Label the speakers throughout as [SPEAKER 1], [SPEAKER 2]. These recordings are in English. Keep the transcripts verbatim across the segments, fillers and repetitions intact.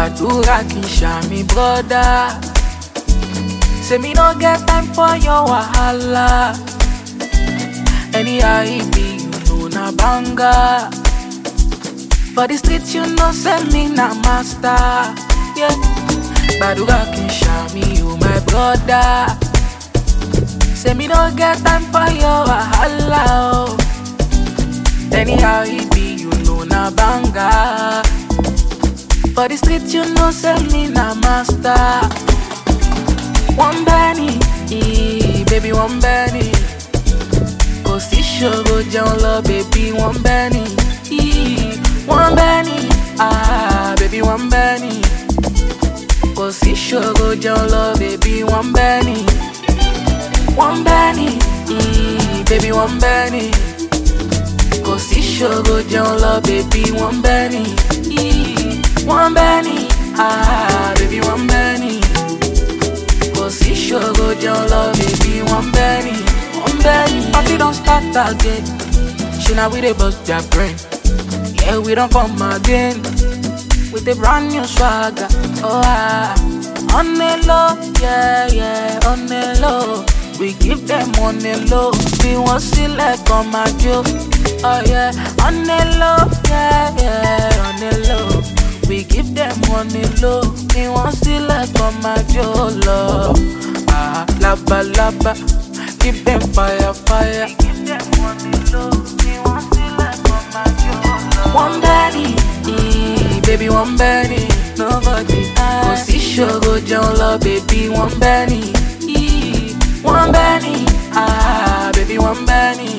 [SPEAKER 1] Gbàdúrà kí n ṣàmì brother. Say me no get time for your wahala. Anyhow it be, you know na banga. For the street you know say me na master. Yeah. Gbàdúrà kí n ṣàmì, you my brother. Say me no get time for your wahala. Oh. Anyhow it be, you know na banga. For the street you know say me na master. One Benny, eh, baby one Benny. Kò sí ṣòro jẹun lọ, baby one Benny. Eh, one Benny, ah, baby one Benny. Kò sí ṣòro jẹun lọ, baby one Benny. One Benny, eh, baby one Benny. Kò sí ṣòro jẹun lọ, baby one Benny. Eh, one Benny, ah, baby one Benny. Kò sí ṣòro jẹun lọ, baby one Benny. One Benny. Party don't start again. She now we dey bust their brain. Yeah, we don't come again with a brand new swagger. Oh ah, on the low, yeah yeah, on the low. We give them on the low. We want select on my joke. Oh yeah, on the low, yeah yeah, on the low. We give them on the low. We want select on my joke. Ah, laba laba, give them fire fire. We give them on the low. We want select on my joke. One Benny, eh, baby one Benny. Nobody kò sí ṣòro jẹun lọ, baby one Benny. Eh, one Benny, ah, baby one Benny.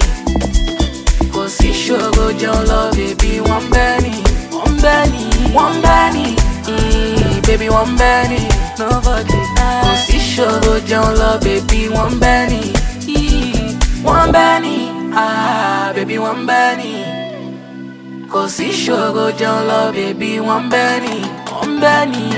[SPEAKER 1] Kò sí ṣòro jẹun lọ, baby one Benny. One Benny, one Benny, eh, baby one Benny. Nobody kò sí ṣòro jẹun lọ, baby one Benny. Eh, one Benny, ah, baby one Benny. Kò sí ṣòro jẹun lọ, baby one Benny. One Benny.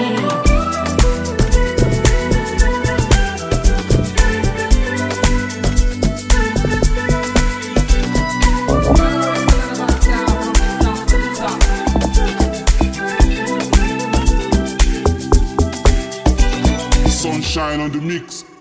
[SPEAKER 2] Sunshine on the mix.